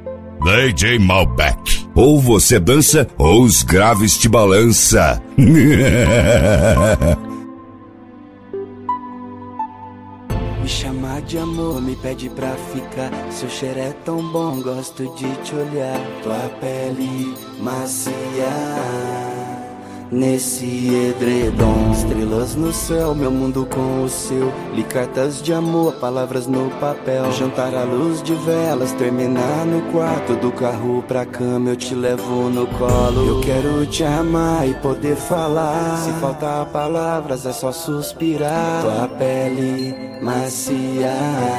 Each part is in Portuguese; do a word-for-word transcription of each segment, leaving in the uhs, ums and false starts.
D J Malbec. Ou você dança ou os graves te balança. Me chamar de amor, me pede pra ficar. Seu cheiro é tão bom, gosto de te olhar. Tua pele macia nesse edredom. Estrelas no céu, meu mundo com o seu. Li cartas de amor, palavras no papel. Jantar à luz de velas, terminar no quarto. Do carro pra cama eu te levo no colo. Eu quero te amar e poder falar. Se faltar palavras é só suspirar. Tua pele macia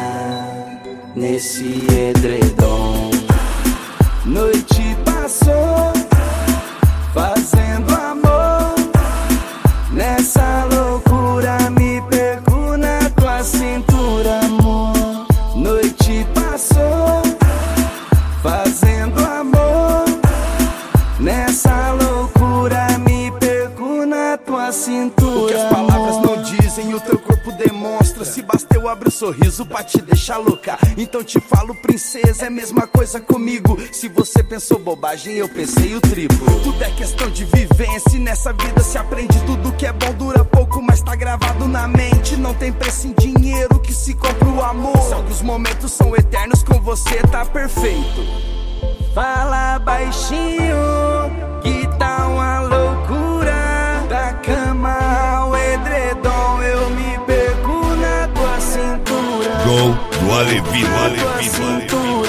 nesse edredom. Noite passou fazendo amor, nessa loucura me perco na tua cintura, amor. Noite passou fazendo amor, nessa loucura me perco na tua cintura. O que as palavras não dizem, o teu corpo demonstra. Se basta eu abrir o sorriso pra te deixar louca. Então te falo, princesa, é a mesma coisa comigo. Se você pensou bobagem, eu pensei o triplo. Tudo é questão de vivência e nessa vida se aprende. Tudo que é bom dura pouco, mas tá gravado na mente. Não tem preço em dinheiro que se compra o amor. Só que os momentos são eternos, com você tá perfeito. Fala baixinho, que tá uma loucura. Da cama ao edredom, eu me perco na tua cintura. Gol do Alevi, do Alevi, do Alevi.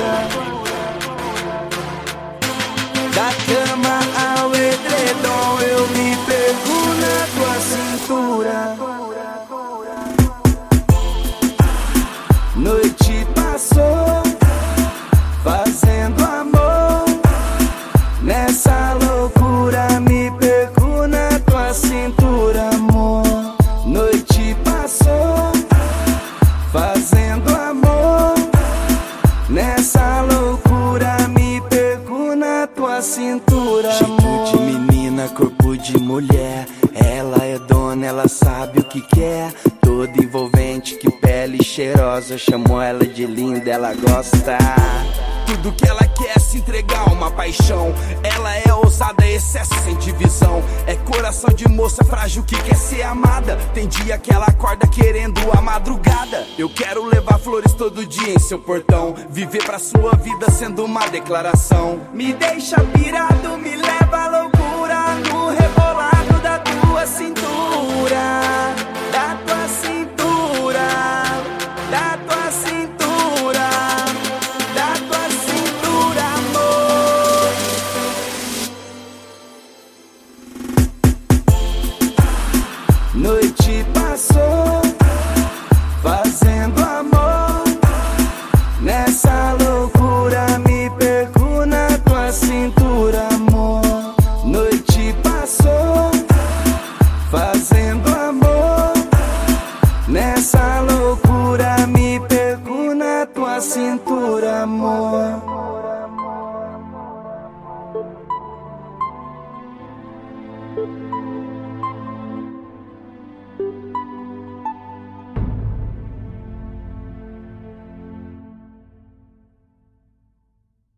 Da cama ao edredom, eu me perco na tua cintura. Noite passou fazendo amor, nessa loucura me perco na tua cintura, amor. Noite passou fazendo amor, nessa loucura me perco na tua cintura, amor. Jeito de menina, corpo de mulher. Ela é dona, ela sabe o que quer. Toda envolvente, que pele cheirosa. Chamo ela de linda, ela gosta. Tudo que ela quer é se entregar, uma paixão. Ela é ousada, excesso sem divisão. É coração de moça frágil que quer ser amada. Tem dia que ela acorda querendo a madrugada. Eu quero levar flores todo dia em seu portão. Viver pra sua vida sendo uma declaração. Me deixa pirado, me leva à loucura. No rebolado da tua cintura. Da tua cintura. Da tua cintura. Da tua cintura, amor. Noite passou fazendo amor, nessa loucura me perco na tua cintura, amor. Noite passou fazendo amor, nessa loucura me perco na tua cintura, amor.